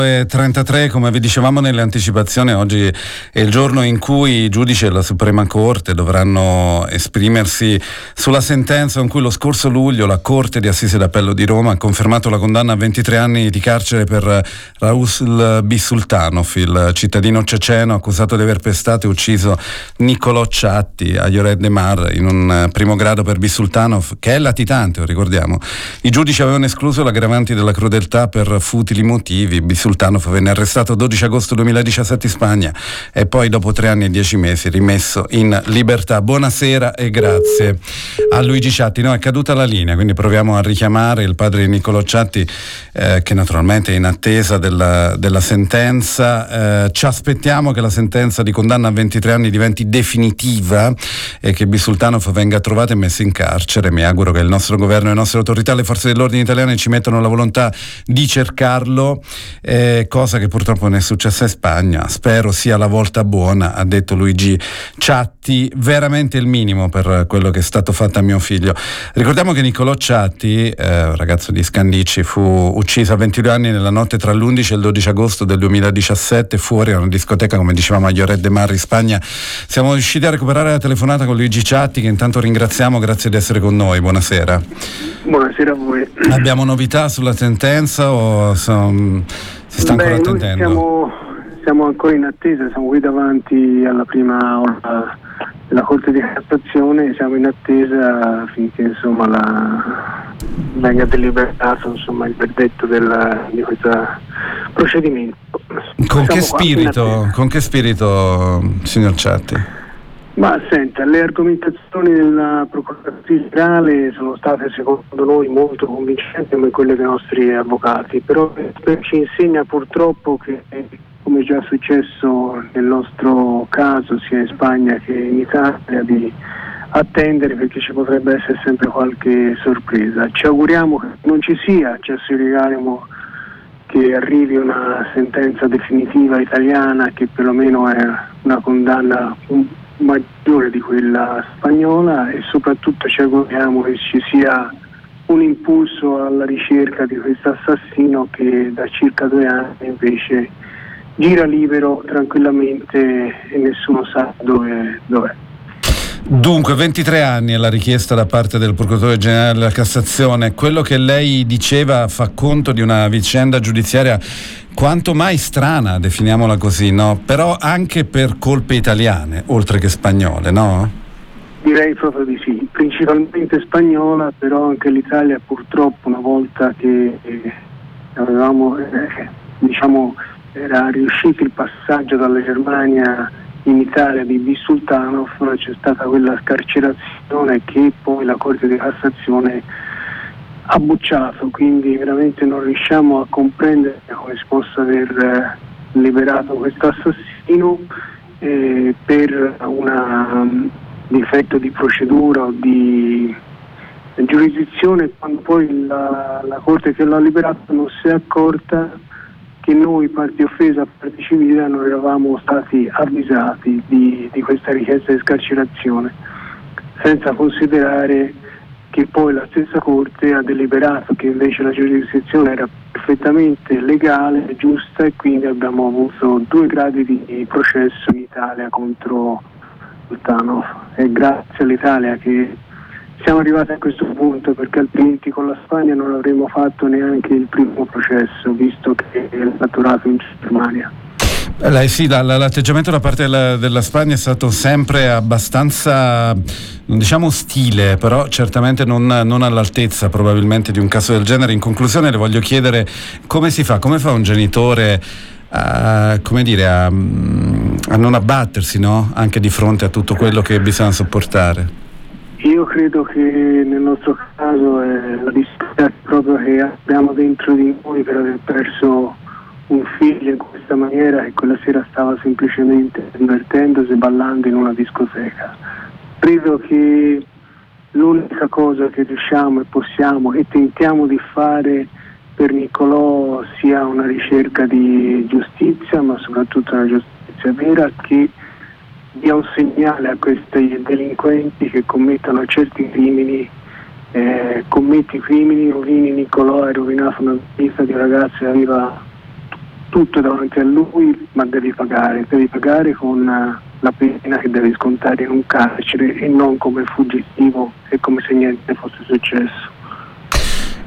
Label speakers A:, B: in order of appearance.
A: 33, come vi dicevamo nelle anticipazioni, oggi è il giorno in cui i giudici della Suprema Corte dovranno esprimersi sulla sentenza con cui lo scorso luglio la Corte di Assise d'Appello di Roma ha confermato la condanna a 23 anni di carcere per Raul Bisultanov, il cittadino ceceno accusato di aver pestato e ucciso Nicolò Ciatti a Lloret de Mar in un primo grado per Bisultanov, che è latitante, lo ricordiamo. I giudici avevano escluso l'aggravanti della crudeltà per futili motivi. Bisultanov venne arrestato 12 agosto 2017 in Spagna e poi dopo 3 anni e 10 mesi rimesso in libertà. Buonasera e grazie a Luigi Ciatti. No, è caduta la linea, quindi proviamo a richiamare il padre di Nicolò Ciatti, che naturalmente è in attesa della sentenza. Ci aspettiamo che la sentenza di condanna a 23 anni diventi definitiva e che Bisultanov venga trovato e messo in carcere. Mi auguro che il nostro governo e le nostre autorità, le forze dell'ordine italiane ci mettano la volontà di cercarlo, cosa che purtroppo non è successa in Spagna. Spero sia la volta buona, ha detto Luigi Ciatti. Veramente il minimo per quello che è stato fatto a mio figlio. Ricordiamo che Nicolò Ciatti, ragazzo di Scandicci, fu ucciso a 22 anni nella notte tra l'11 e il 12 agosto del 2017 fuori a una discoteca, come dicevamo, a Lloret de Mar in Spagna. Siamo riusciti a recuperare la telefonata con Luigi Ciatti, che intanto ringraziamo. Grazie di essere con noi, buonasera.
B: Buonasera a voi.
A: Abbiamo novità sulla sentenza o si sta ancora attendendo?
B: Siamo ancora in attesa, siamo qui davanti alla prima ora della Corte di Cassazione, siamo in attesa finché venga deliberato il verdetto di questo procedimento.
A: Con che spirito, signor Ciatti?
B: Ma senta, le argomentazioni della Procuratrice Generale sono state secondo noi molto convincenti come quelle dei nostri avvocati, però ci insegna purtroppo che, come già successo nel nostro caso sia in Spagna che in Italia, di attendere perché ci potrebbe essere sempre qualche sorpresa. Ci auguriamo che non ci sia, ci auguriamo che arrivi una sentenza definitiva italiana che perlomeno è una condanna maggiore di quella spagnola, e soprattutto ci auguriamo che ci sia un impulso alla ricerca di questo assassino che da circa 2 anni invece gira libero tranquillamente e nessuno sa dov'è.
A: Dunque 23 anni è la richiesta da parte del procuratore generale della Cassazione. Quello che lei diceva fa conto di una vicenda giudiziaria quanto mai strana, definiamola così, no? Però anche per colpe italiane oltre che spagnole, no?
B: Direi proprio di sì, principalmente spagnola, però anche l'Italia purtroppo, una volta che avevamo era riuscito il passaggio dalla Germania in Italia di Bisultanov, c'è stata quella scarcerazione che poi la Corte di Cassazione ha bocciato, quindi veramente non riusciamo a comprendere come si possa aver liberato questo assassino per un difetto di procedura o di giurisdizione, quando poi la Corte che l'ha liberato non si è accorta che noi, parti offesa, parti civile, non eravamo stati avvisati di questa richiesta di scarcerazione, senza considerare che poi la stessa Corte ha deliberato che invece la giurisdizione era perfettamente legale e giusta, e quindi abbiamo avuto 2 gradi di processo in Italia contro Sultanov. E grazie all'Italia che siamo arrivati a questo punto, perché altrimenti con la Spagna non avremmo fatto neanche il primo processo, visto che è maturato in Germania.
A: Sì, l'atteggiamento da parte della Spagna è stato sempre abbastanza, non diciamo ostile, però certamente non all'altezza probabilmente di un caso del genere. In conclusione le voglio chiedere come fa un genitore a non abbattersi, no? Anche di fronte a tutto quello che bisogna sopportare.
B: Io credo che nel nostro caso è la dispiace proprio che abbiamo dentro di noi per aver perso un figlio in questa maniera, e quella sera stava semplicemente divertendosi, ballando in una discoteca. Credo che l'unica cosa che riusciamo e possiamo e tentiamo di fare per Nicolò sia una ricerca di giustizia, ma soprattutto una giustizia vera che dia un segnale a questi delinquenti che commettono certi crimini. Commetti crimini, rovini Nicolò, hai rovinato una vita di un ragazzo che aveva tutto davanti a lui, ma devi pagare con la pena che devi scontare in un carcere e non come fuggitivo e come se niente fosse successo.